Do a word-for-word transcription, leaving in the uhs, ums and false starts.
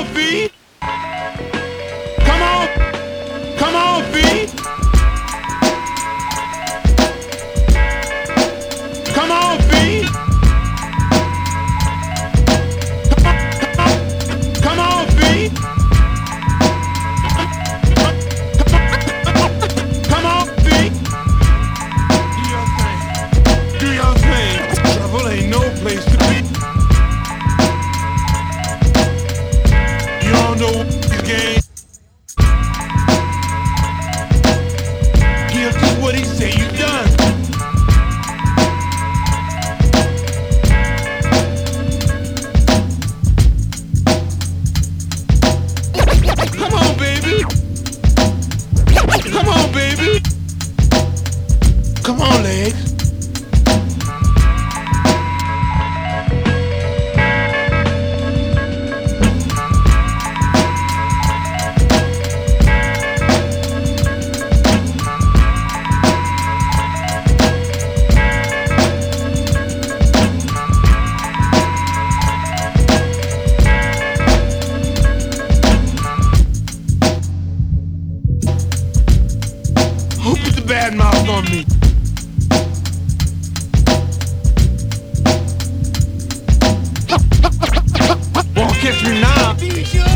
on, V. Come on. Come on, V. Come on, V. Come on, come on, V. Come on, V. Do your thing. Do your thing. Trouble ain't no place to be. You don't know the game. Guilty what he say you done. Come on, baby. Come on, baby. Come on, legs. Who put the bad mouth on me? Won't catch me now.